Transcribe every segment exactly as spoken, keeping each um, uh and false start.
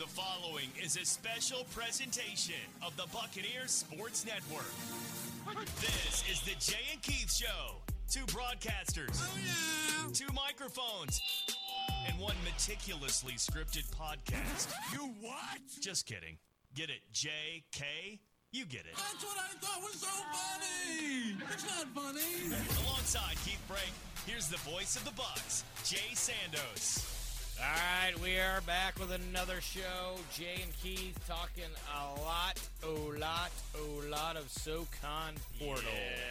The following is a special presentation of the Buccaneers Sports Network. This is the Jay and Keith Show. Two broadcasters, oh, yeah. two microphones, and one meticulously scripted podcast. You what? Just kidding. Get it, J K? You get it. That's what I thought was so funny. It's not funny. Alongside Keith Brake, here's the voice of the Bucs, Jay Sandos. All right, we are back with another show. Jay and Keith talking a lot, oh lot, oh lot of SoCon portal.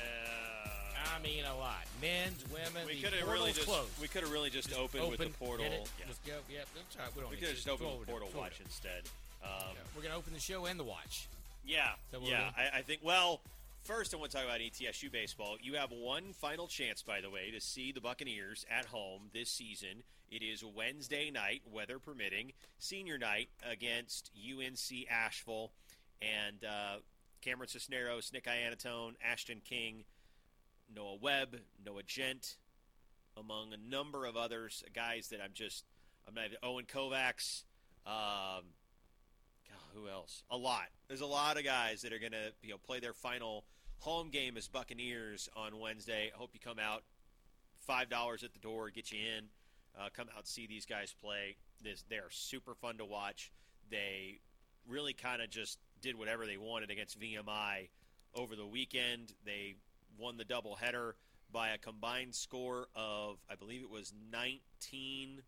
Yeah. I mean a lot. Men's, women. We the could have portal's really just closed. we could have really just, Just opened open, with the portal. hit it, Yeah. Just go. Yep, that's all right. We don't We need could have to. just opened Go with the portal over it, watch go over instead. Um, it. Yeah, we're gonna open the show and the watch. yeah, that what yeah. we're I, I think. Well, first I want to talk about E T S U baseball. You have one final chance, by the way, to see the Buccaneers at home this season. It is Wednesday night, weather permitting, senior night against U N C Asheville, and uh, Cameron Cisneros, Nick Iannatone, Ashton King, Noah Webb, Noah Gent, among a number of others, guys that I'm just, I'm not even, Owen Kovacs, um, God, who else? A lot. There's a lot of guys that are going to, you know, play their final home game as Buccaneers on Wednesday. I hope you come out. five dollars at the door, get you in. Uh, come out and see these guys play. This, they are super fun to watch. They really kind of just did whatever they wanted against V M I over the weekend. They won the doubleheader by a combined score of, I believe it was nineteen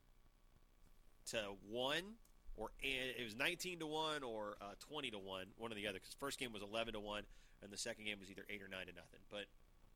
to one, or it was nineteen to one or uh, twenty to one, one or the other. Because the first game was eleven to one, and the second game was either eight or nine to nothing. But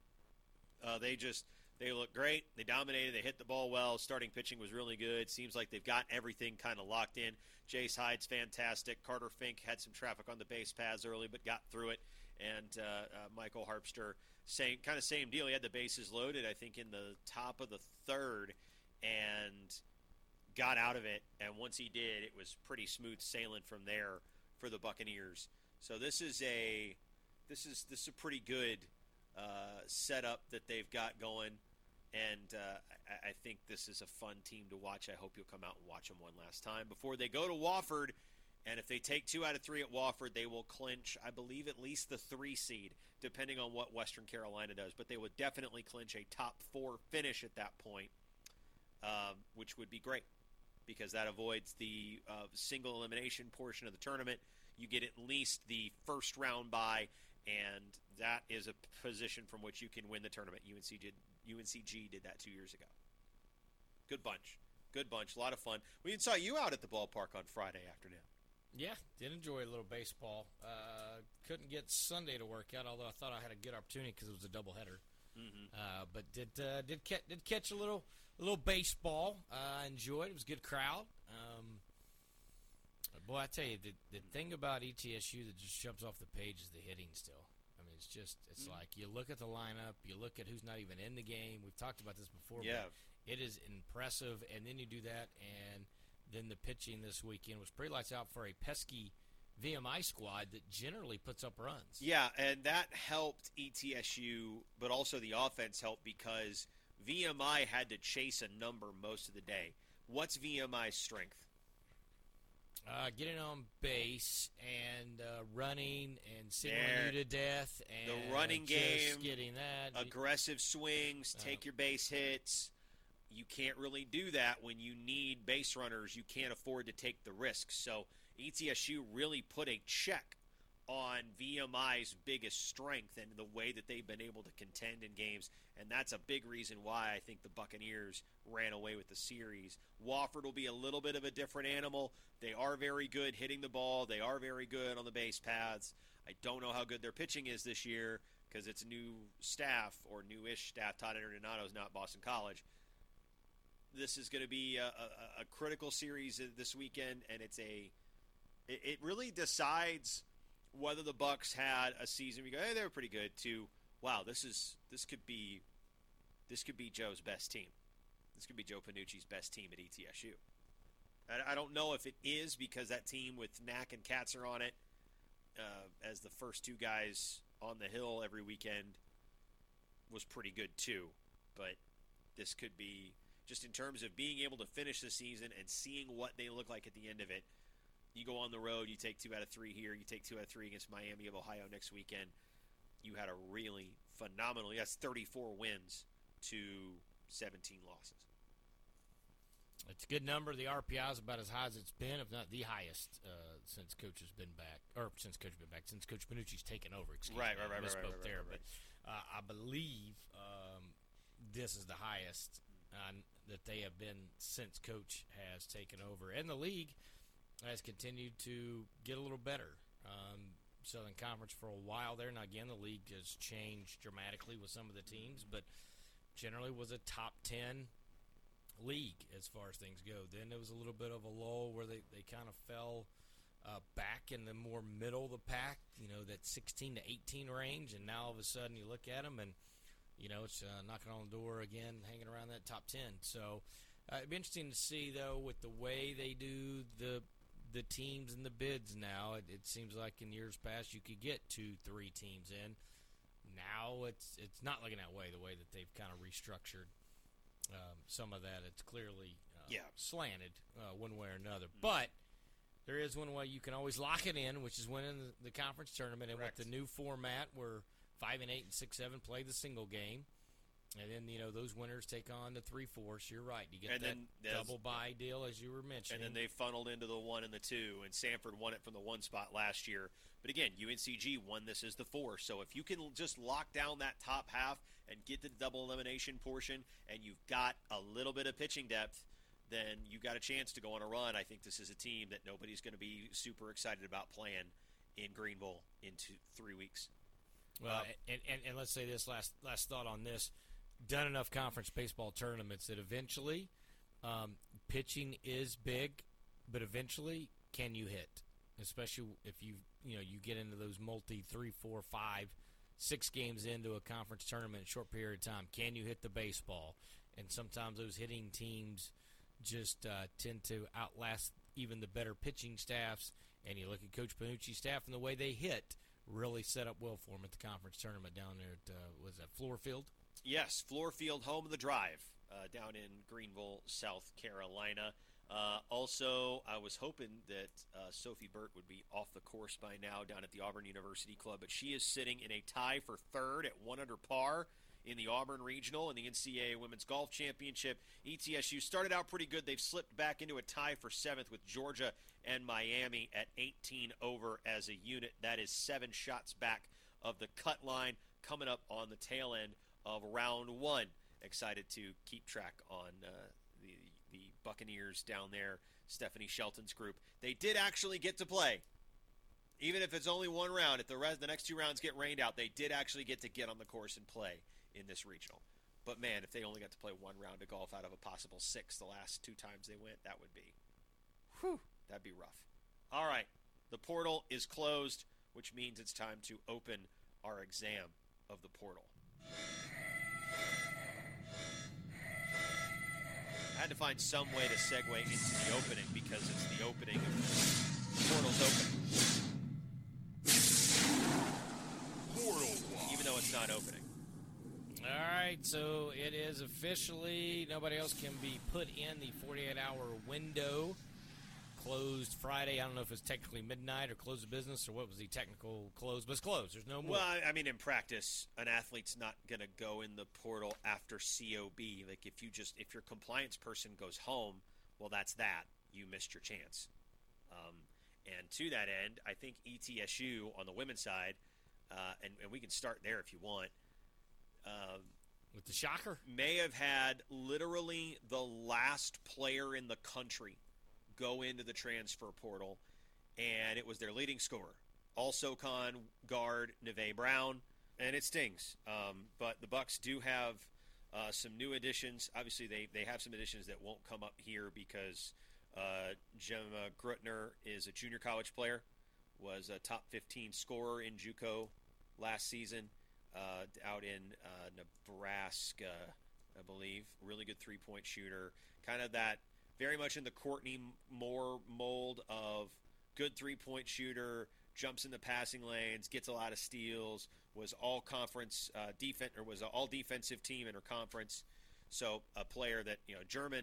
uh, they just they look great. They dominated. They hit the ball well. Starting pitching was really good. Seems like they've got everything kind of locked in. Jace Hyde's fantastic. Carter Fink had some traffic on the base paths early, but got through it. And uh, uh, Michael Harpster, same kind of same deal. He had the bases loaded, I think, in the top of the third, and got out of it. And once he did, it was pretty smooth sailing from there for the Buccaneers. So this is a this is this is a pretty good uh, setup that they've got going. And uh, I, I think this is a fun team to watch. I hope you'll come out and watch them one last time before they go to Wofford. And if they take two out of three at Wofford, they will clinch, I believe, at least the three seed, depending on what Western Carolina does. But they would definitely clinch a top four finish at that point, um, which would be great because that avoids the uh, single elimination portion of the tournament. You get at least the first round bye, and that is a position from which you can win the tournament. U N C did. U N C G did that two years ago. Good bunch. Good bunch. A lot of fun. We even saw you out at the ballpark on Friday afternoon. Yeah, did enjoy a little baseball. Uh, couldn't get Sunday to work out, although I thought I had a good opportunity because it was a doubleheader. Mm-hmm. Uh, but did uh, did catch did catch a little a little baseball. I uh, enjoyed it. It was a good crowd. Um, boy, I tell you, the the thing about E T S U that just jumps off the page is the hitting. Still, I mean, it's just it's mm-hmm. like you look at the lineup, you look at who's not even in the game. We've talked about this before. Yeah, but it is impressive. And then you do that, and then the pitching this weekend was pretty lights out for a pesky V M I squad that generally puts up runs. Yeah, and that helped E T S U, but also the offense helped because V M I had to chase a number most of the day. What's V M I's strength? Uh, getting on base and uh, running and singling you to death. And the running just game, getting that. aggressive swings, uh, take your base hits. You can't really do that when you need base runners. You can't afford to take the risks. So E T S U really put a check on V M I's biggest strength and the way that they've been able to contend in games. And that's a big reason why I think the Buccaneers ran away with the series. Wofford will be a little bit of a different animal. They are very good hitting the ball. They are very good on the base paths. I don't know how good their pitching is this year because it's new staff or newish staff. Todd Interdonato is not Boston College. This is going to be a, a, a critical series this weekend, and it's a it, it really decides whether the Bucs had a season we go, hey, they were pretty good, to wow, this is this could be this could be Joe's best team. This could be Joe Panucci's best team at E T S U. I, I don't know if it is because that team with Knack and Katzer on it, uh, as the first two guys on the hill every weekend, was pretty good too. But this could be, just in terms of being able to finish the season and seeing what they look like at the end of it, you go on the road, you take two out of three here, you take two out of three against Miami of Ohio next weekend. You had a really phenomenal, yes, thirty-four wins to seventeen losses. It's a good number. The R P I is about as high as it's been, if not the highest, uh, since Coach has been back, or since Coach has been back, since Coach Panucci's taken over. Excuse right, me, right, right, I misspoke right, right, there, right, right. but uh, I believe um, this is the highest uh, that they have been since Coach has taken over, and the league has continued to get a little better. Um, Southern Conference for a while there. Now, again, the league has changed dramatically with some of the teams, but generally was a top ten league as far as things go. Then there was a little bit of a lull where they, they kind of fell uh, back in the more middle of the pack, you know, that sixteen to eighteen range, and now all of a sudden you look at them and, you know, it's uh, knocking on the door again, hanging around that top ten. So uh, it'd be interesting to see, though, with the way they do the the teams and the bids now. It, it seems like in years past you could get two, three teams in. Now it's it's not looking that way, the way that they've kind of restructured um, some of that. It's clearly uh, yeah. slanted uh, one way or another. Mm-hmm. But there is one way you can always lock it in, which is winning the, the conference tournament. And Correct. with the new format where five and eight and six, seven play the single game, and then, you know, those winners take on the three fours. You're right. You get and that then double bye deal, as you were mentioning. And then they funneled into the one and the two, and Sanford won it from the one spot last year. But again, U N C G won this as the four. So if you can just lock down that top half and get the double elimination portion, and you've got a little bit of pitching depth, then you got a chance to go on a run. I think this is a team that nobody's going to be super excited about playing in Greenville in two, three weeks. Well, um, and, and, and let's say this last last thought on this. Done enough conference baseball tournaments that eventually um, pitching is big, but eventually can you hit? Especially if you you know you get into those multi three, four, five, six games into a conference tournament in a short period of time. Can you hit the baseball? And sometimes those hitting teams just uh, tend to outlast even the better pitching staffs. And you look at Coach Panucci's staff and the way they hit really set up well for them at the conference tournament down there at uh, was that Floorfield? Yes, Floorfield, home of the Drive, uh, down in Greenville, South Carolina. Uh, also, I was hoping that uh, Sophie Burt would be off the course by now down at the Auburn University Club, but she is sitting in a tie for third at one under par in the Auburn Regional in the N C double A Women's Golf Championship. E T S U started out pretty good. They've slipped back into a tie for seventh with Georgia and Miami at eighteen over as a unit. That is seven shots back of the cut line coming up on the tail end of round one. Excited to keep track on uh, the the Buccaneers down there, Stephanie Shelton's group. They did actually get to play, even if it's only one round. If the rest, the next two rounds get rained out, they did actually get to get on the course and play in this regional. But man, if they only got to play one round of golf out of a possible six the last two times they went, that would be, whew, that'd be rough. All right, the portal is closed, which means it's time to open our exam of the portal. I had to find some way to segue into the opening because it's the opening of the portal's open. Portal. Even though it's not opening. All right, so it is officially, nobody else can be put in the forty-eight hour window. Closed Friday. I don't know if it's technically midnight or close of business or what was the technical close, but it's closed. There's no more. Well, I mean, in practice, an athlete's not going to go in the portal after C O B. Like, if you just, if your compliance person goes home, well, that's that. You missed your chance. Um, and to that end, I think E T S U on the women's side, uh, and, and we can start there if you want, uh, with the shocker, may have had literally the last player in the country go into the transfer portal, and it was their leading scorer, all-SoCon guard Neve Brown, and it stings. Um, but the Bucks do have uh, some new additions. Obviously, they, they have some additions that won't come up here because uh, Gemma Grutner is a junior college player, was a top fifteen scorer in JUCO last season uh, out in uh, Nebraska, I believe. Really good three-point shooter. Kind of that very much in the Courtney Moore mold of good three-point shooter, jumps in the passing lanes, gets a lot of steals, was all conference uh, defense or was an all defensive team in her conference. So a player that, you know, German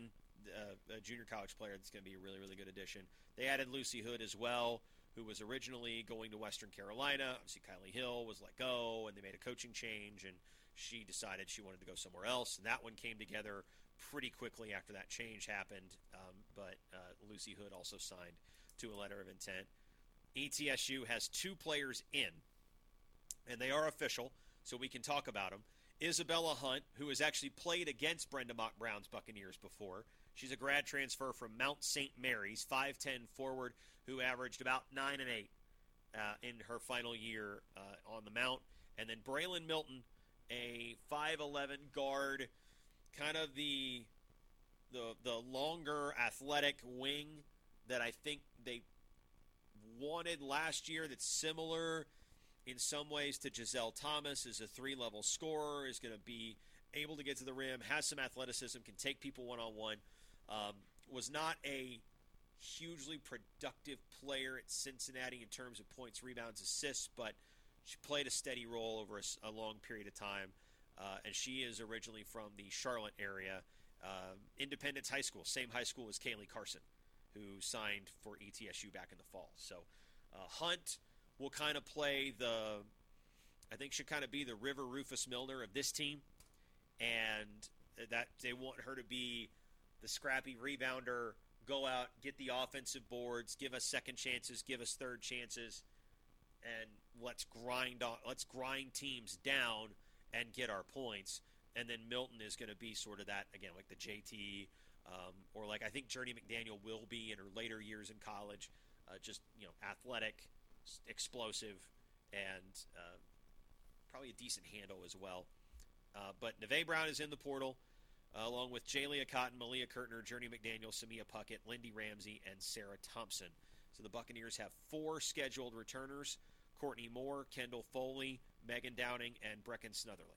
uh, a junior college player that's going to be a really, really good addition. They added Lucy Hood as well, who was originally going to Western Carolina. Obviously, Kylie Hill was let go, and they made a coaching change, and she decided she wanted to go somewhere else. And that one came together pretty quickly after that change happened. Um, but uh, Lucy Hood also signed to a letter of intent. E T S U has two players in, and they are official, so we can talk about them. Isabella Hunt, who has actually played against Brenda Mock Brown's Buccaneers before. She's a grad transfer from Mount Saint Mary's, five ten forward, who averaged about nine and eight uh, in her final year uh, on the Mount. And then Braylon Milton, a five eleven guard, kind of the the the longer athletic wing that I think they wanted last year, that's similar in some ways to Giselle Thomas, is a three-level scorer, is going to be able to get to the rim, has some athleticism, can take people one-on-one. Um, was not a hugely productive player at Cincinnati in terms of points, rebounds, assists, but she played a steady role over a, a long period of time. Uh, and she is originally from the Charlotte area. Uh, Independence High School, same high school as Kaylee Carson, who signed for E T S U back in the fall. So uh, Hunt will kind of play the, I think should kind of be the River Rufus Milner of this team. And that they want her to be the scrappy rebounder, go out, get the offensive boards, give us second chances, give us third chances, and let's grind on, let's grind teams down and get our points. And then Milton is going to be sort of that, again, like the J T, um, or like I think Journey McDaniel will be in her later years in college, uh, just, you know, athletic, explosive, and uh, probably a decent handle as well. Uh, but Neve Brown is in the portal, uh, along with Jalia Cotton, Malia Kurtner, Journey McDaniel, Samia Puckett, Lindy Ramsey, and Sarah Thompson. So the Buccaneers have four scheduled returners: Courtney Moore, Kendall Foley, Megan Downing, and Brecken Snutherly.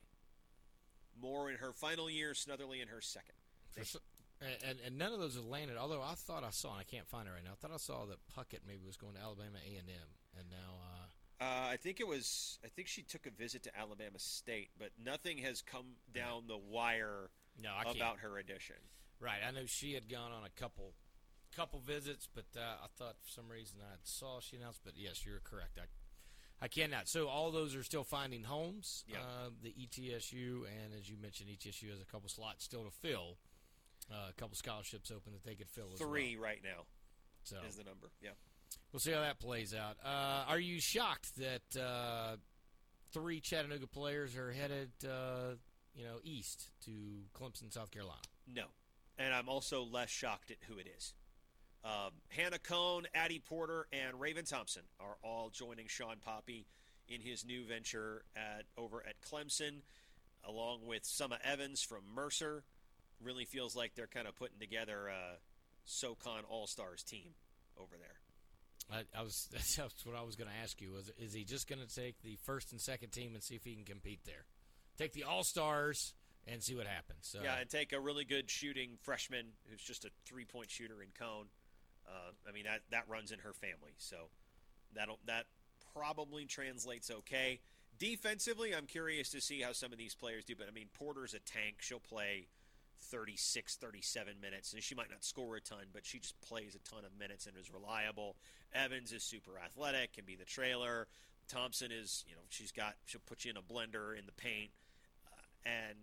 Moore in her final year, Snutherly in her second. They, and, and none of those have landed, although I thought I saw, and I can't find it right now, I thought I saw that Puckett maybe was going to Alabama A and M, and now... Uh, uh, I think it was, I think she took a visit to Alabama State, but nothing has come down the wire no, I about can't. her addition. Right, I know she had gone on a couple couple visits, but uh, I thought for some reason I saw she announced, but yes, you're correct. I I cannot. So all those are still finding homes. Yep. Uh, the E T S U, and as you mentioned, E T S U has a couple slots still to fill. Uh, a couple scholarships open that they could fill as Three well. right now so, is the number. Yeah. We'll see how that plays out. Uh, are you shocked that uh, three Chattanooga players are headed, uh, you know, east to Clemson, South Carolina? No. And I'm also less shocked at who it is. Um, Hannah Cohn, Addie Porter, and Raven Thompson are all joining Sean Poppy in his new venture at over at Clemson, along with Summa Evans from Mercer. Really feels like they're kind of putting together a SoCon All-Stars team over there. I, I was that's what I was going to ask you. Was is he just going to take the first and second team and see if he can compete there? Take the All-Stars and see what happens. So, yeah, and take a really good shooting freshman who's just a three-point shooter in Cohn. Uh, I mean, that, that runs in her family, so that'll, that probably translates okay. Defensively, I'm curious to see how some of these players do, but, I mean, Porter's a tank. She'll play thirty-six, thirty-seven minutes, and she might not score a ton, but she just plays a ton of minutes and is reliable. Evans is super athletic, can be the trailer. Thompson is, you know, she's got, she'll put you in a blender in the paint, uh, and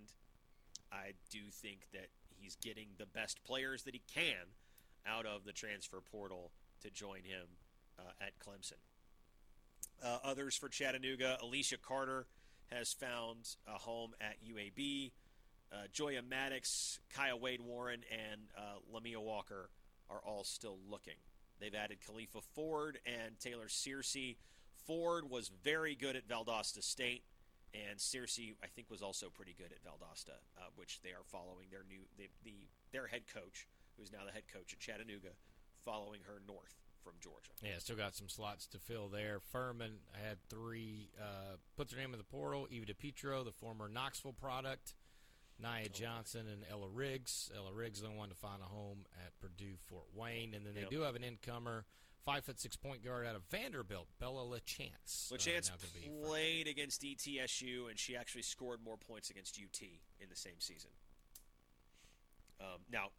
I do think that he's getting the best players that he can out of the transfer portal to join him uh, at Clemson. Uh, others for Chattanooga, Alicia Carter has found a home at U A B. Uh, Joya Maddox, Kaya Wade Warren, and uh, Lamia Walker are all still looking. They've added Khalifa Ford and Taylor Searcy. Ford was very good at Valdosta State, and Searcy, I think, was also pretty good at Valdosta, uh, which they are following their new the, the their head coach, who's now the head coach at Chattanooga, following her north from Georgia. Yeah, still got some slots to fill there. Furman had three, uh, put their name in the portal. Eva DePietro, the former Knoxville product, Nia Johnson, and Ella Riggs. Ella Riggs the one to find a home at Purdue Fort Wayne. And then they yep. do have an incomer, five foot six point guard out of Vanderbilt, Bella LaChance. LaChance uh, played against E T S U, and she actually scored more points against U T in the same season. Um, now,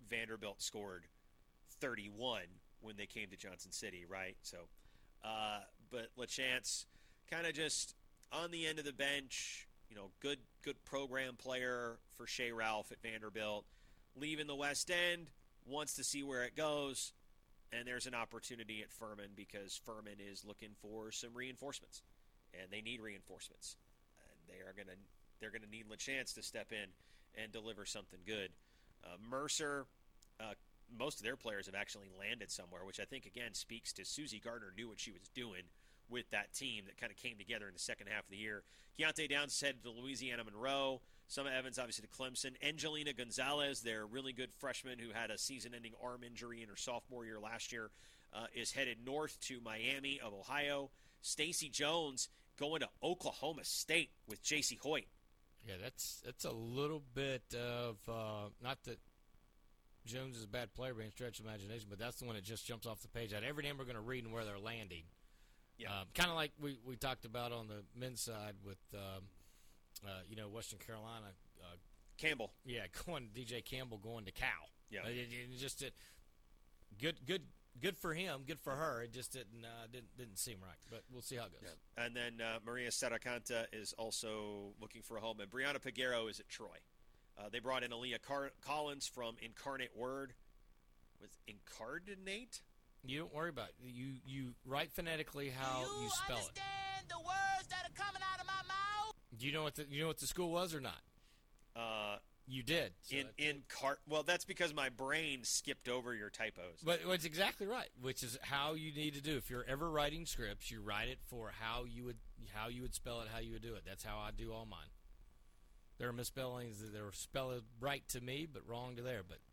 Vanderbilt scored thirty-one when they came to Johnson City, right? So, uh, but LaChance kind of just on the end of the bench, you know, good good program player for Shea Ralph at Vanderbilt, leaving the West End, wants to see where it goes, and there's an opportunity at Furman because Furman is looking for some reinforcements, and they need reinforcements. And they are gonna they're gonna need LaChance to step in and deliver something good. Uh, Mercer, uh, most of their players have actually landed somewhere, which I think, again, speaks to Susie Gardner knew what she was doing with that team that kind of came together in the second half of the year. Keontae Downs is headed to Louisiana Monroe. Summer Evans, obviously, to Clemson. Angelina Gonzalez, their really good freshman who had a season-ending arm injury in her sophomore year last year, uh, is headed north to Miami of Ohio. Stacey Jones going to Oklahoma State with J C Hoyt. Yeah, that's that's a little bit of uh, not that Jones is a bad player by any stretch of imagination, but that's the one that just jumps off the page out every name we're going to read and where they're landing. Yeah. Um, kind of like we, we talked about on the men's side with um, uh, you know Western Carolina. Uh, Campbell. Yeah, going D J Campbell going to Cal. Yeah. Uh, it, it just it, good good good for him, good for her. It just didn't uh, didn't didn't seem right, but we'll see how it goes. Yeah. And then uh, Maria Saracanta is also looking for a home, and Brianna Peguero is at Troy. Uh, they brought in Aaliyah Car- Collins from Incarnate Word. Was Incarnate? You don't worry about it. You you write phonetically how you, you spell it. The words that are coming out of my mouth? Do you know what the you know what the school was or not? Uh, You did. So in that's- in car. Well, that's because my brain skipped over your typos. But it's exactly right, which is how you need to do. If you're ever writing scripts, you write it for how you would how you would spell it, how you would do it. That's how I do all mine. There are misspellings that are spelled right to me, but wrong to there. But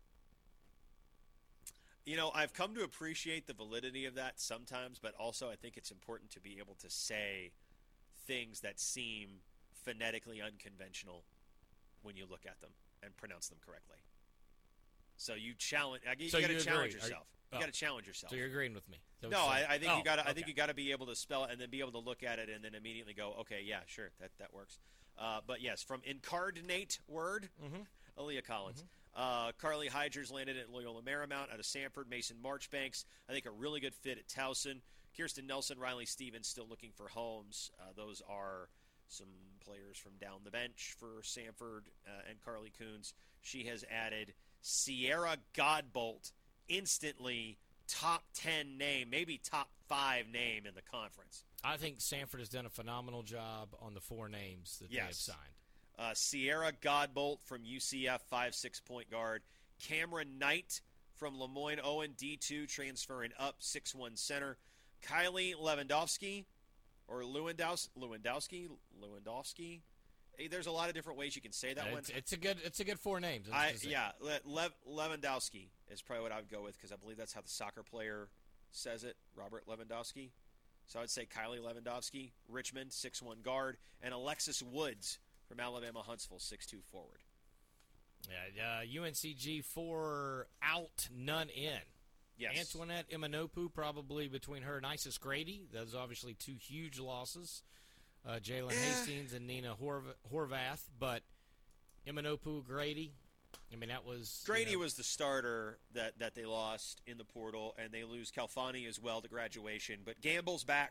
You know, I've come to appreciate the validity of that sometimes, but also I think it's important to be able to say things that seem phonetically unconventional when you look at them and pronounce them correctly. So you challenge. You So got to you challenge agree. Are you- yourself. oh. You got to challenge yourself. so you're agreeing with me? Is that what No, you're I, saying? I think Oh, you got. to I think okay. you got to be able to spell it and then be able to look at it and then immediately go, okay, yeah, sure, that that works. Uh, but yes, from Incarnate Word, Mm-hmm. Aaliyah Collins. Uh, Carly Hyders landed at Loyola Marymount out of Sanford. Mason Marchbanks, I think, a really good fit at Towson. Kirsten Nelson, Riley Stevens still looking for homes. Uh, those are some players from down the bench for Sanford uh, and Carly Coons. She has added Sierra Godbolt, instantly top ten name, maybe top five name in the conference. I think Sanford has done a phenomenal job on the four names that they have Yes. signed. Uh, Sierra Godbolt from U C F, five six point guard. Cameron Knight from Lemoyne Owen, D two, transferring up, six one center. Kylie Lewandowski, or Lewandowski, Lewandowski, Lewandowski. Hey, there's a lot of different ways you can say that one. It's, it's a good it's a good four names. I, Just to say. yeah, Le- Lev- Lewandowski is probably what I would go with because I believe that's how the soccer player says it, Robert Lewandowski. So I would say Kylie Lewandowski, Richmond, six one guard, and Alexis Woods from Alabama Huntsville, six two forward. Yeah, uh, U N C G four out, none in. Yes. Antoinette Imanopu, probably between her and Isis Grady. Those are obviously two huge losses. Uh, Jalen Yeah. Hastings and Nina Horv- Horvath. But Imanopu, Grady, I mean, that was... you Grady know, was the starter that, that they lost in the portal, and they lose Calfani as well to graduation. But Gamble's back,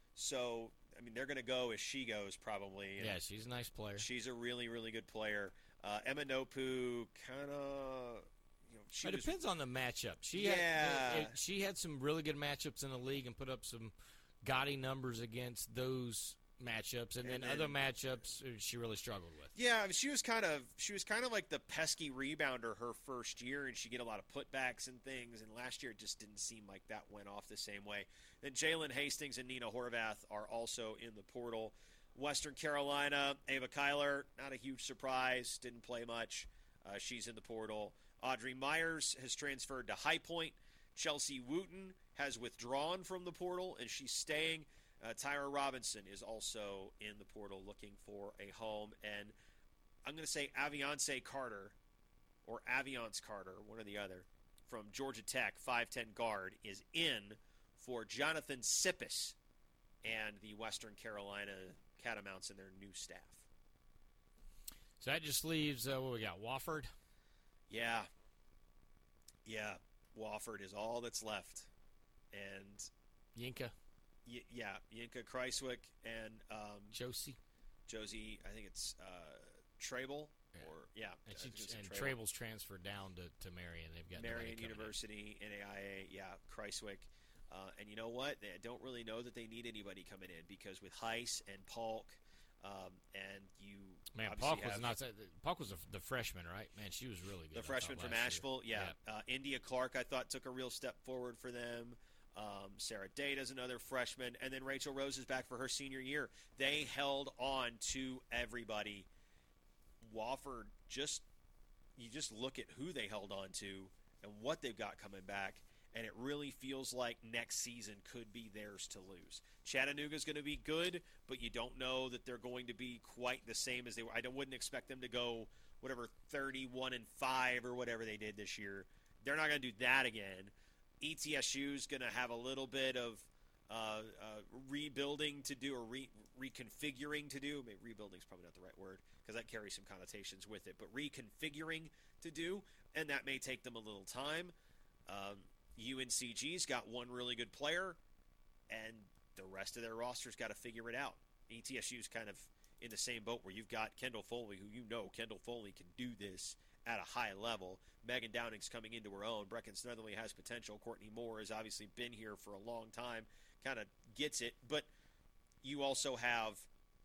so, I mean, they're going to go as she goes probably. and Yeah, she's a nice player. She's a really, really good player. Uh, Imanopu kind of... You know, she It was, depends on the matchup. She Yeah. had, it, she had some really good matchups in the league and put up some gaudy numbers against those matchups, and, And then, other then- matchups uh, she really struggled with. Yeah, I mean, she was kind of she was kind of like the pesky rebounder her first year, and she get a lot of putbacks and things. And last year, it just didn't seem like that went off the same way. Then Jalen Hastings and Nina Horvath are also in the portal. Western Carolina, Ava Kyler, not a huge surprise, didn't play much. Uh, she's in the portal. Audrey Myers has transferred to High Point. Chelsea Wooten has withdrawn from the portal, and she's staying. Uh, Tyra Robinson is also in the portal looking for a home. And I'm going to say Aviance Carter or Aviance Carter, one or the other, from Georgia Tech, five ten guard, is in for Jonathan Sippis and the Western Carolina Catamounts and their new staff. So that just leaves, uh, what we got, Wofford? Yeah. Yeah, Wofford is all that's left. And, Yinka, y- yeah, Yinka Kreiswick and um, Josie. Josie, I think it's uh, Trable. Yeah. Or, yeah. And, I she, think it's and Trable. Trable's transferred down to, to Marion. They've got Marion nobody coming in. University, N A I A, yeah, Kreiswick. Uh, and you know what? They don't really know that they need anybody coming in because with Heiss and Polk, um, and you Man, obviously Polk was have not. Polk was a, the freshman, right? Man, she was really good. the I freshman thought, from last Asheville. year. Yeah, Uh, India Clark, I thought took a real step forward for them. Um, Sarah Data's another freshman, and then Rachel Rose is back for her senior year. They held on to everybody. Wofford just you just look at who they held on to and what they've got coming back, and it really feels like next season could be theirs to lose. Chattanooga's going to be good, but you don't know that they're going to be quite the same as they were. I don't, wouldn't expect them to go whatever thirty-one and five or whatever they did this year. They're not going to do that again. E T S U's going to have a little bit of uh, uh, rebuilding to do or re- reconfiguring to do. Maybe rebuilding is probably not the right word because that carries some connotations with it, but reconfiguring to do, and that may take them a little time. Um, U N C G's got one really good player, and the rest of their roster's got to figure it out. E T S U's kind of in the same boat where you've got Kendall Foley, who you know Kendall Foley can do this at a high level. Megan Downing's coming into her own. Brecken Snetherly has potential. Courtney Moore has obviously been here for a long time, kind of gets it. But you also have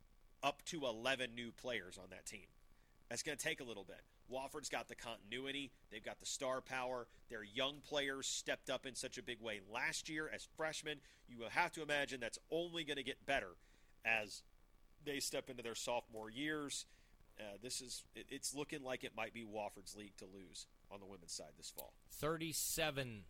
up to eleven new players on that team. That's going to take a little bit. Wofford's got the continuity. They've got the star power. Their young players stepped up in such a big way last year as freshmen. You will have to imagine that's only going to get better as they step into their sophomore years. Uh, this is it, it's looking like it might be Wofford's league to lose on the women's side this fall. thirty-seven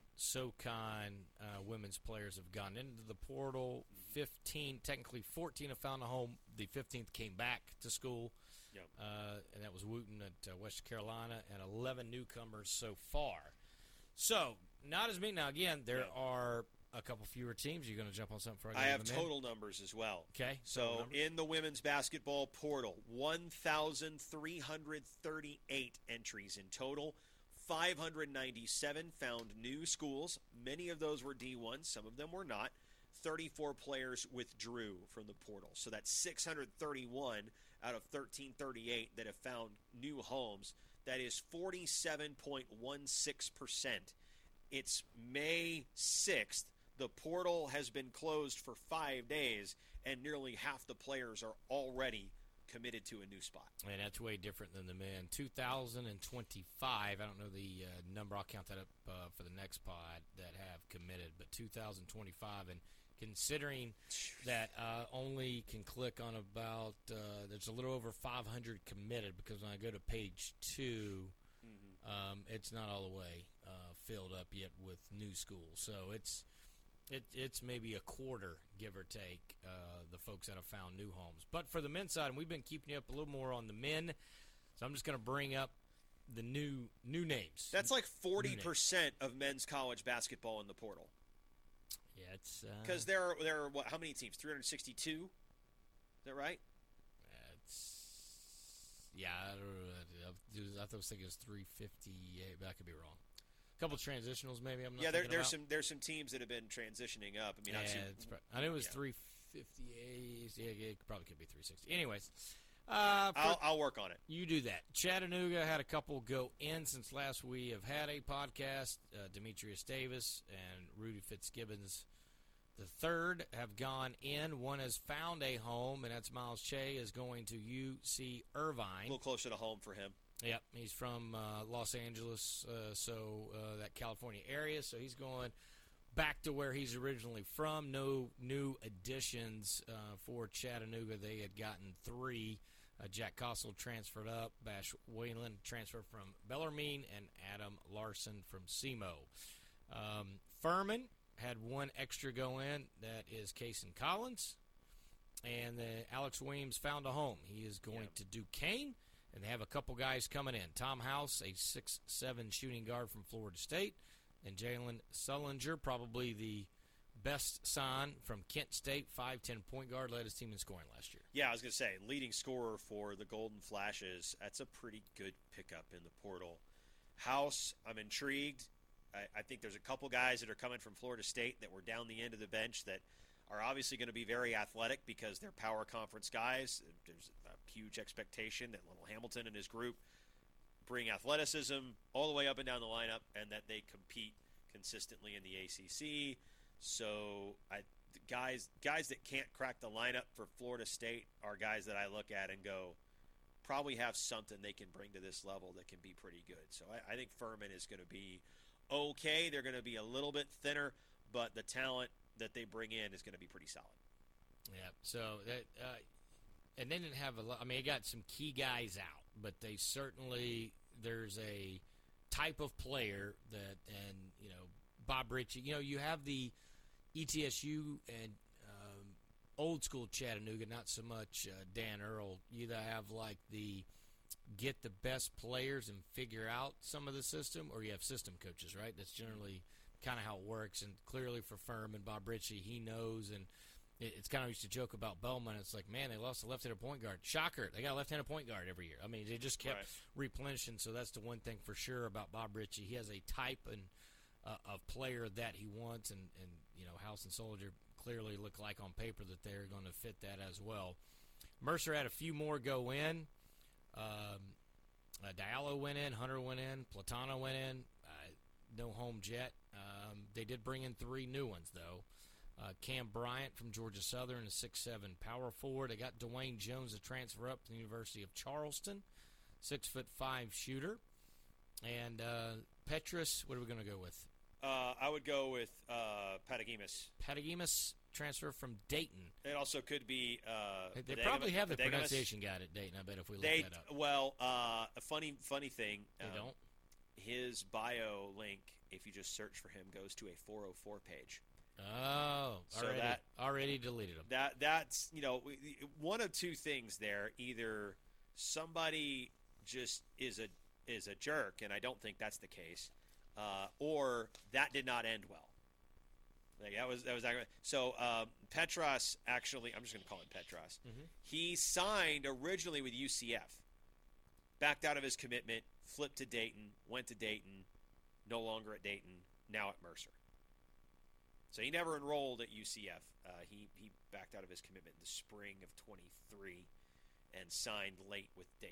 SoCon uh, women's players have gone into the portal. fifteen, technically fourteen have found a home. The fifteenth came back to school, Yep. uh, and that was Wooten at uh, West Carolina, and eleven newcomers so far. So, not as many. Now, again, there Yeah. are a couple fewer teams. You're going to jump on something for I have total numbers as well. Okay. So in the women's basketball portal, one thousand three hundred thirty-eight entries in total. five hundred ninety-seven found new schools. Many of those were D one. Some of them were not. thirty-four players withdrew from the portal. So that's six hundred thirty-one out of thirteen thirty-eight that have found new homes. That is forty-seven point one six percent. It's May sixth. The portal has been closed for five days, and nearly half the players are already committed to a new spot. And that's way different than the men. two thousand twenty-five, I don't know the uh, number, I'll count that up uh, for the next pod that have committed, but two thousand twenty-five, and considering that uh, only can click on about, uh, there's a little over five hundred committed, because when I go to page two, mm-hmm. um, it's not all the way uh, filled up yet with new schools. So it's It, it's maybe a quarter, give or take, uh, the folks that have found new homes. But for the men's side, and we've been keeping you up a little more on the men, so I'm just going to bring up the new new names. That's like forty percent of men's college basketball in the portal. Yeah, it's because uh, there are there are what? How many teams? three hundred sixty-two. Is that right? It's yeah. I don't know. I thought I was thinking it was three fifty-eight, but I could be wrong. A couple transitionals, maybe. I'm not. Yeah, there, there's about. some. There's some teams that have been transitioning up. I mean, yeah, obviously, it's probably, I knew it was yeah. three fifty-eight. Yeah, yeah, it probably could be three sixty. Anyways, uh, for, I'll, I'll work on it. You do that. Chattanooga had a couple go in since last we have had a podcast. Uh, Demetrius Davis and Rudy Fitzgibbons, the third, have gone in. One has found a home, and that's Miles Che is going to U C Irvine. A little closer to home for him. Yep, he's from uh, Los Angeles, uh, so uh, that California area. So he's going back to where he's originally from. No new additions uh, for Chattanooga. They had gotten three. Uh, Jack Kossel transferred up. Bash Whalen transferred from Bellarmine, and Adam Larson from SEMO. Um, Furman had one extra go in. That is Kason Collins. And then Alex Williams found a home. He is going Yep. to Duquesne. And they have a couple guys coming in. Tom House, a six seven shooting guard from Florida State. And Jalen Sullinger, probably the best sign from Kent State, five ten point guard, led his team in scoring last year. Yeah, I was going to say, leading scorer for the Golden Flashes. That's a pretty good pickup in the portal. House, I'm intrigued. I, I think there's a couple guys that are coming from Florida State that were down the end of the bench that are obviously going to be very athletic because they're power conference guys. There's a huge expectation that Little Hamilton and his group bring athleticism all the way up and down the lineup and that they compete consistently in the A C C. So I, guys, guys that can't crack the lineup for Florida State are guys that I look at and go, probably have something they can bring to this level that can be pretty good. So I, I think Furman is going to be okay. They're going to be a little bit thinner, but the talent that they bring in is going to be pretty solid. Yeah. So that, uh, and they didn't have a lot. I mean, they got some key guys out, but they certainly there's a type of player that, and you know, Bob Ritchie. You know, you have the E T S U and um, old school Chattanooga, not so much uh, Dan Earl. You either have like the get the best players and figure out some of the system, or you have system coaches, right? That's generally kind of how it works. And clearly for Furman, Bob Ritchie, he knows. And it, it's kind of used to joke about Bellman. It's like, man, they lost a left-handed point guard. Shocker, they got a left-handed point guard every year. I mean, they just kept right. replenishing. So that's the one thing for sure about Bob Ritchie. He has a type and uh, of player that he wants, and, and you know, House and Soldier clearly look like on paper that they're going to fit that as well. Mercer had a few more go in. Um, uh, Diallo went in, Hunter went in, Platano went in. Uh, no home jet. Um, they did bring in three new ones, though. Uh, Cam Bryant from Georgia Southern, a six seven power forward. They got Dwayne Jones to transfer up to the University of Charleston, six foot five shooter. And uh, Petrus, what are we going to go with? Uh, I would go with uh, Patagimas. Patagimas transfer from Dayton. It also could be. Uh, They Patagimas- probably have the Patagimas. pronunciation guide at Dayton, I bet, if we look They that up. well, uh, a funny funny thing. They um, don't? His bio link, if you just search for him, goes to a four oh four page. Oh, So already, that- already deleted them. That that's you know we- one of two things there. Either somebody just is a is a jerk, and I don't think that's the case, uh, or that did not end well. Like that was that was so. Um, Petras actually, I'm just going to call him Petras. Mhm. He signed originally with U C F, backed out of his commitment, flipped to Dayton, went to Dayton, no longer at Dayton, now at Mercer. So he never enrolled at U C F. Uh, he he backed out of his commitment in the spring of twenty-three and signed late with Dayton.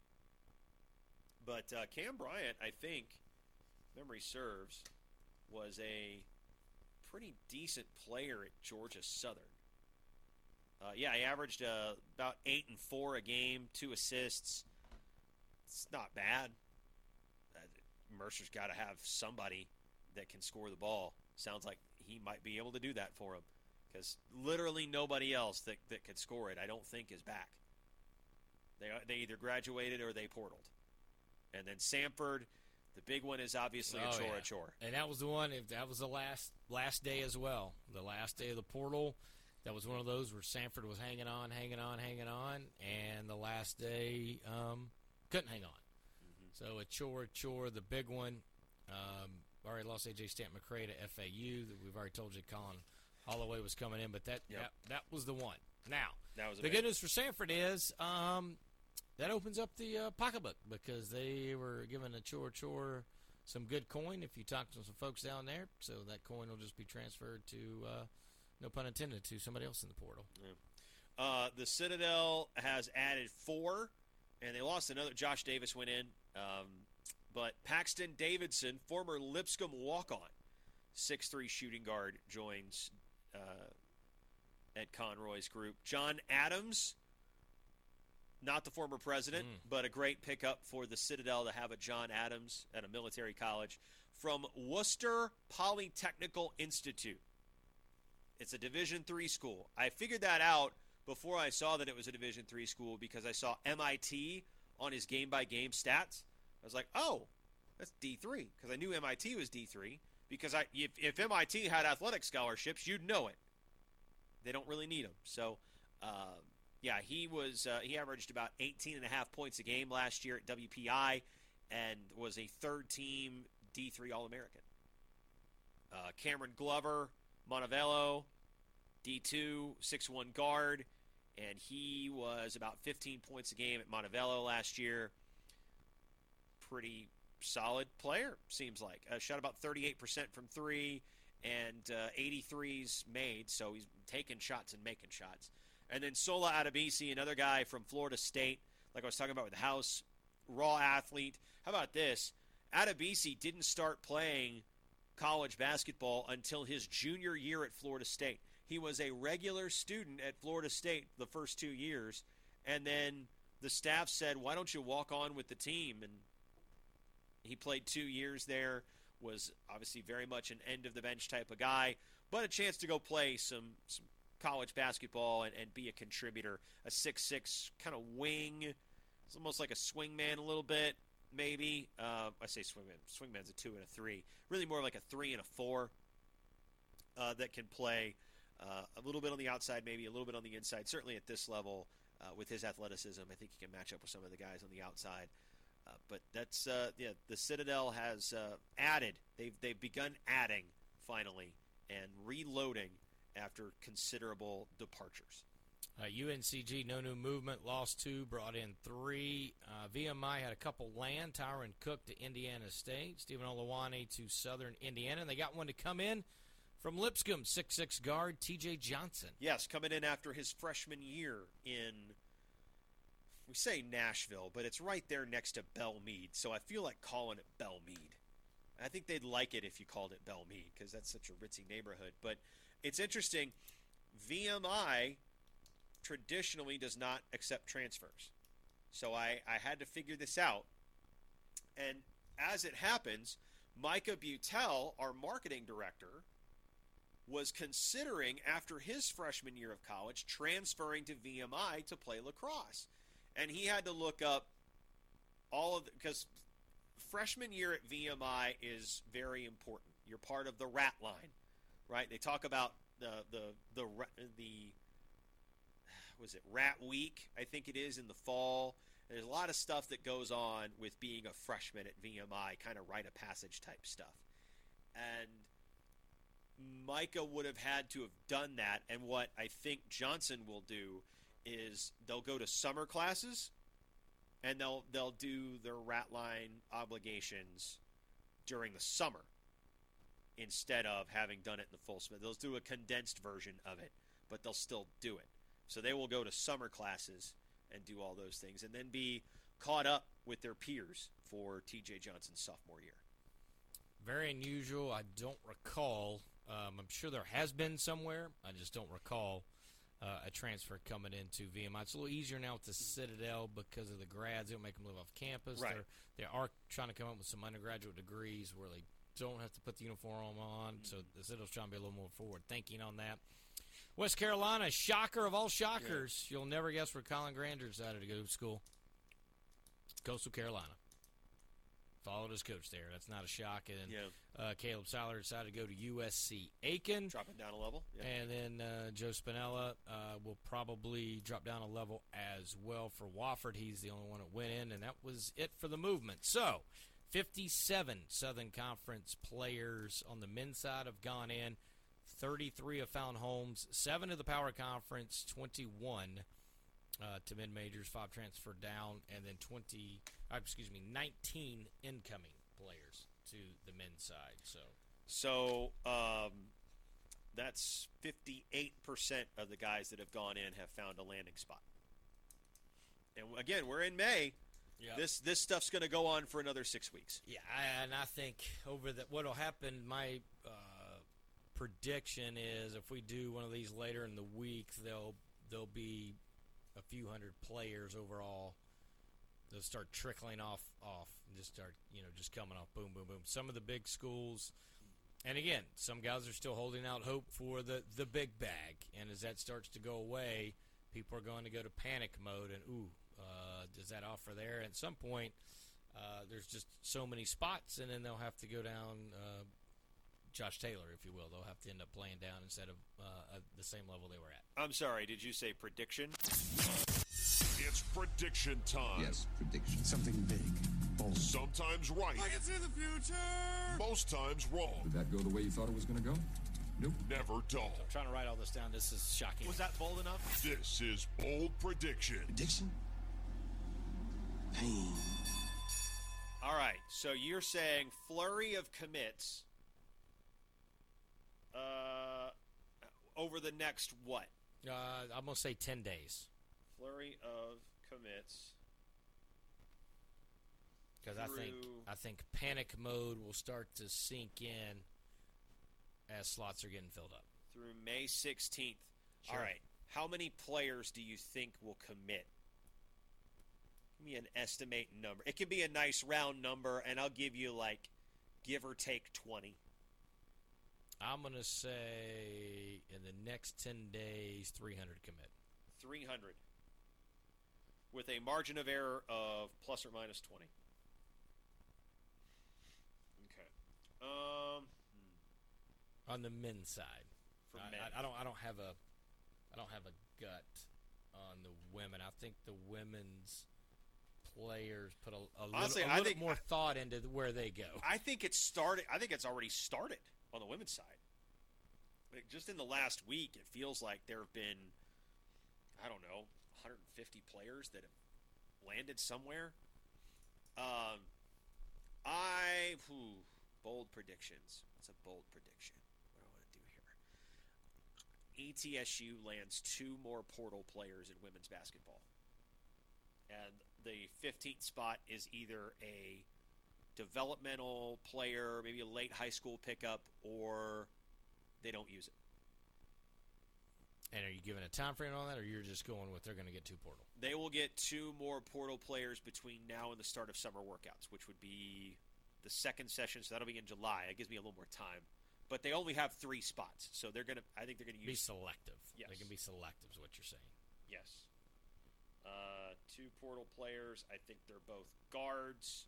But uh, Cam Bryant, I think, memory serves, was a pretty decent player at Georgia Southern. Uh, yeah, he averaged uh, about eight and four a game, two assists. It's not bad. Uh, Mercer's got to have somebody that can score the ball. Sounds like he might be able to do that for him, because literally nobody else that, that could score it, I don't think, is back. They they either graduated or they portaled. And then Samford, the big one is obviously Oh, Achor yeah. Achor. And that was the one. If that was the last last day as well, the last day of the portal. That was one of those where Samford was hanging on, hanging on, hanging on, and the last day um, couldn't hang on. Mm-hmm. So Achor Achor, the big one. Um, already lost A J Stanton McCray to F A U. That we've already told you Colin Holloway was coming in, but that Yep. that, that was the one. Now That was the amazing. good news for Samford is um, that opens up the uh, pocketbook, because they were giving a chore chore some good coin if you talk to some folks down there. So that coin will just be transferred to, uh, no pun intended, to somebody else in the portal. Yeah. Uh, the Citadel has added four, and they lost another. Josh Davis went in. Um, but Paxton Davidson, former Lipscomb walk-on, six three shooting guard, joins uh, Ed Conroy's group. John Adams, not the former president, Mm. but a great pickup for the Citadel to have a John Adams at a military college from Worcester Polytechnical Institute. It's a Division three school. I figured that out before I saw that it was a Division three school, because I saw M I T on his game-by-game stats. I was like, oh, that's D three, because I knew M I T was D three, because I, if, if M I T had athletic scholarships, you'd know it. They don't really need them. So, uh, yeah, he was uh, he averaged about eighteen and a half points a game last year at W P I and was a third-team D three All-American. Uh, Cameron Glover, Montevello, D two, six one guard, and he was about fifteen points a game at Montevello last year. Pretty solid player, seems like. Uh, shot about thirty-eight percent from three and uh, eighty-threes made, so he's taking shots and making shots. And then Sola Adebisi, another guy from Florida State, like I was talking about with the House, raw athlete. How about this? Adebisi didn't start playing college basketball until his junior year at Florida State. He was a regular student at Florida State the first two years, and then the staff said, why don't you walk on with the team? And he played two years there, was obviously very much an end-of-the-bench type of guy, but a chance to go play some, some college basketball and, and be a contributor. A six six kind of wing. It's almost like a swingman a little bit, maybe. Uh, I say swingman. Swingman's a two and a three. Really more like a three and a four uh, that can play uh, a little bit on the outside, maybe a little bit on the inside. Certainly at this level, uh, with his athleticism, I think he can match up with some of the guys on the outside. Uh, but that's uh, yeah. The Citadel has uh, added. They've they've begun adding finally and reloading after considerable departures. Uh, U N C G, no new movement, lost two, brought in three. Uh, V M I had a couple land. Tyron Cook to Indiana State. Stephen Olawani to Southern Indiana. And they got one to come in from Lipscomb, six six guard T J Johnson. Yes, coming in after his freshman year in, we say Nashville, but it's right there next to Belmead. So I feel like calling it Belmead. I think they'd like it if you called it Belmead because that's such a ritzy neighborhood. But it's interesting. V M I traditionally does not accept transfers. So I, I had to figure this out. And as it happens, Micah Butel, our marketing director, was considering, after his freshman year of college, transferring to V M I to play lacrosse. And he had to look up all of the, because freshman year at V M I is very important. You're part of the rat line, right? They talk about the the the the was it Rat Week, I think it is, in the fall. There's a lot of stuff that goes on with being a freshman at V M I, kind of rite of passage type stuff. And Micah would have had to have done that, and what I think Johnson will do is they'll go to summer classes, and they'll they'll do their rat line obligations during the summer instead of having done it in the full semester. They'll do a condensed version of it, but they'll still do it. So they will go to summer classes and do all those things and then be caught up with their peers for T J Johnson's sophomore year. Very unusual. I don't recall. Um, I'm sure there has been somewhere. I just don't recall uh, a transfer coming into V M I. It's a little easier now with the Citadel because of the grads. They don't make them live off campus. Right. They're, they are trying to come up with some undergraduate degrees where they don't have to put the uniform on. Mm-hmm. So the Citadel's trying to be a little more forward thinking on that. West Carolina, shocker of all shockers. Yeah. You'll never guess where Colin Granger decided to go to school. Coastal Carolina. Followed his coach there. That's not a shock. And yeah. uh, Caleb Siler decided to go to U S C Aiken. Dropping down a level. Yeah. And then uh, Joe Spinella uh, will probably drop down a level as well for Wofford. He's the only one that went in, and that was it for the movement. So, fifty-seven Southern Conference players on the men's side have gone in. thirty-three have found homes. Seven to the Power Conference, twenty-one uh, to mid-majors, five transferred down, and then twenty, uh, excuse me, nineteen incoming players to the men's side. So, so um, that's fifty-eight percent of the guys that have gone in have found a landing spot. And again, we're in May. Yep. This this stuff's going to go on for another six weeks. Yeah, I, and I think over the what will happen, my uh, prediction is if we do one of these later in the week, there'll there'll be a few hundred players overall. They'll start trickling off off and just start you know just coming off boom boom boom. Some of the big schools, and again, some guys are still holding out hope for the the big bag. And as that starts to go away, people are going to go to panic mode and ooh. Uh, does that offer there? At some point, uh, there's just so many spots, and then they'll have to go down uh, Josh Taylor, if you will. They'll have to end up playing down instead of uh, at the same level they were at. I'm sorry, did you say prediction? It's prediction time. Yes, prediction. Something big, bold. Sometimes right. I can see the future. Most times wrong. Did that go the way you thought it was going to go? Nope. Never dull. I'm trying to write all this down. This is shocking. Was that bold enough? This is Bold Prediction. Prediction? Pain. All right, so you're saying flurry of commits uh, over the next what? Uh, I'm going to say ten days. Flurry of commits. Because I think I think panic mode will start to sink in as slots are getting filled up. Through May sixteenth. Sure. All right. How many players do you think will commit? Give me an estimate number. It can be a nice round number, and I'll give you, like, give or take twenty. I'm going to say in the next ten days, three hundred commit. three hundred. With a margin of error of plus or minus twenty. Okay. Um, On the men's side. For I, men. I, I don't I don't have a I don't have a gut on the women. I think the women's players put a, a Honestly, little, a I little think- more thought into where they go. I think it's started. I think it's already started on the women's side. Like, just in the last week, it feels like there have been, I don't know, one hundred fifty players that have landed somewhere. Um, I whew, bold predictions. What's a bold prediction? What do I want to do here? E T S U lands two more portal players in women's basketball, and the fifteenth spot is either a developmental player, maybe a late high school pickup, or they don't use it. And are you giving a time frame on that, or you're just going with they're going to get two portal? They will get two more portal players between now and the start of summer workouts, which would be the second session, so that'll be in July. It gives me a little more time. But they only have three spots, so they're gonna. I think they're gonna Be use selective. Yes. They can be selective is what you're saying. yes. Uh, two portal players. I think they're both guards.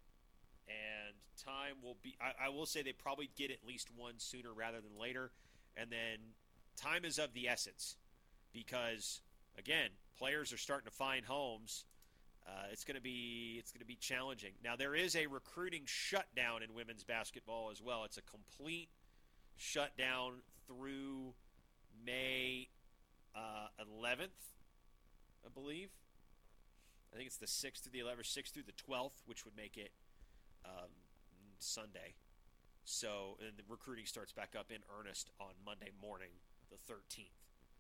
And time will be. I, I will say they probably get at least one sooner rather than later. And then time is of the essence because, again, players are starting to find homes. Uh, it's going to be it's going to be challenging. Now there is a recruiting shutdown in women's basketball as well. It's a complete shutdown through May uh, eleventh, I believe. I think it's the sixth through the eleventh, sixth through the twelfth, which would make it um, Sunday. So, and the recruiting starts back up in earnest on Monday morning, the thirteenth.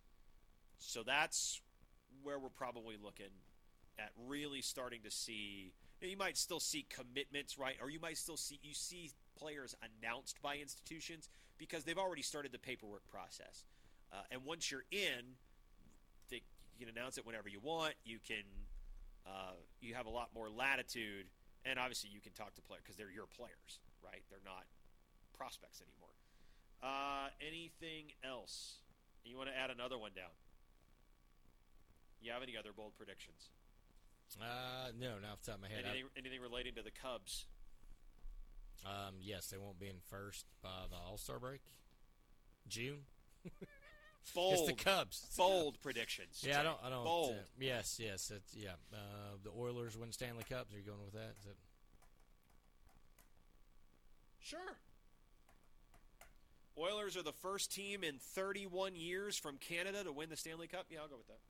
So that's where we're probably looking at really starting to see. You know, you might still see commitments, right? Or you might still see you see players announced by institutions because they've already started the paperwork process. Uh, and once you're in, they, you can announce it whenever you want. You can, uh, you have a lot more latitude, and obviously you can talk to players because they're your players, right? They're not prospects anymore. Uh, anything else? You want to add another one down? You have any other bold predictions? Uh, no, not off the top of my head. Anything, anything relating to the Cubs? I, um, yes, they won't be in first by the All-Star break. June. Bold. It's the Cubs. Bold predictions. Yeah, I don't. I don't. Bold. Uh, yes, yes. It's, yeah. Uh, the Oilers win Stanley Cups. Are you going with that? Is it? Sure. Oilers are the first team in thirty-one years from Canada to win the Stanley Cup. Yeah, I'll go with that.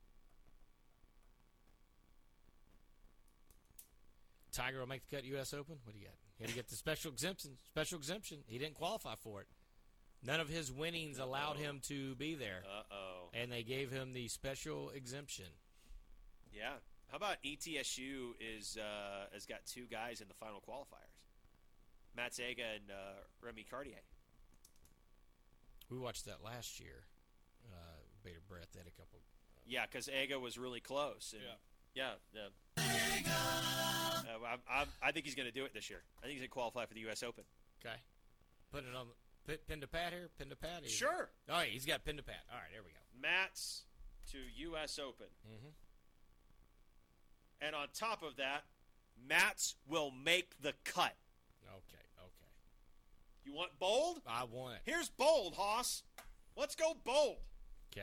Tiger will make the cut U S Open. What do you got? He had to get the special exemption. Special exemption. He didn't qualify for it. None of his winnings Uh-oh. allowed him to be there. Uh-oh. And they gave him the special exemption. Yeah. How about E T S U is uh, has got two guys in the final qualifiers? Matt Zaga and uh, Remy Cartier. We watched that last year. Uh, Bader Brett, they had a couple. Uh, yeah, because Aga was really close. And yeah. Yeah. yeah. Uh, I, I, I think he's going to do it this year. I think he's going to qualify for the U S Open. Okay. Put it on the pin to pad here. Pin to pad. Here. Sure. All right, he's got pin to pad. All right, there we go. Matt's to U S Open. Mm-hmm. And on top of that, Matt's will make the cut. Okay, okay. You want bold? I want it. Here's bold, Hoss. Let's go bold. Okay.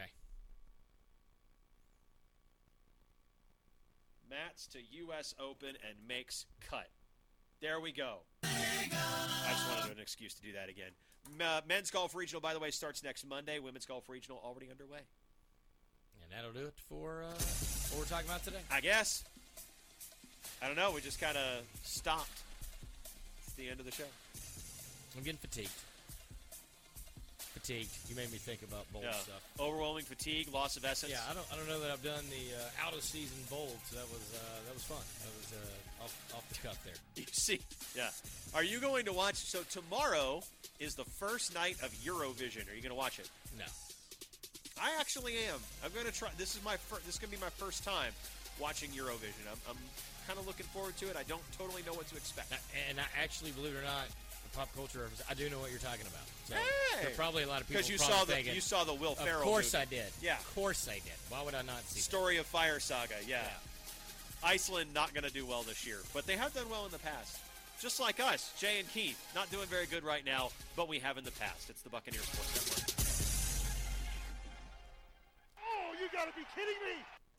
Matt's to U S Open and makes cut. There we go. I just wanted an excuse to do that again. Uh, men's golf regional, by the way, starts next Monday. Women's golf regional already underway. And that'll do it for uh, what we're talking about today. I guess. I don't know. We just kind of stopped. the end of the show. I'm getting fatigued. Fatigued. You made me think about bowl Yeah. stuff. Overwhelming fatigue, loss of essence. Yeah, I don't. I don't know that I've done the uh, out of season bowl. So that was uh, that was fun. That was uh, off off the cuff there. You see, yeah. Are you going to watch? So tomorrow is the first night of Eurovision. Are you going to watch it? No. I actually am. I'm going to try. This is my fir- this is going to be my first time watching Eurovision. I'm, I'm kind of looking forward to it. I don't totally know what to expect. And I actually, believe it or not, the pop culture reference, I do know what you're talking about. So Hey! there are probably a lot of people Because you probably saw the thinking, you saw the Will Ferrell. of course movie. I did. Yeah. Of course I did. Why would I not see Story of Fire Saga. Yeah. Yeah. Iceland not going to do well this year, but they have done well in the past. Just like us, Jay and Keith, not doing very good right now, but we have in the past. It's the Buccaneers Sports Network. Oh, you gotta be kidding me!